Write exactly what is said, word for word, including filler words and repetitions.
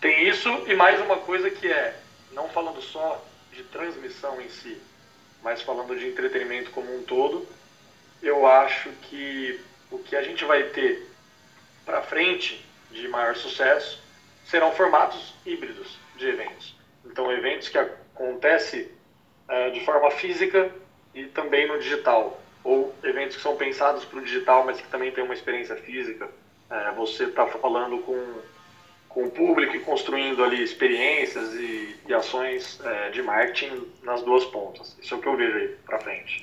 Tem isso e mais uma coisa que é, não falando só de transmissão em si, mas falando de entretenimento como um todo, eu acho que o que a gente vai ter para frente de maior sucesso serão formatos híbridos de eventos. Então, eventos que acontecem uh, de forma física e também no digital, ou eventos que são pensados para o digital, mas que também tem uma experiência física. Uh, você está falando com, com o público e construindo ali experiências e, e ações uh, de marketing nas duas pontas. Isso é o que eu vejo aí para frente.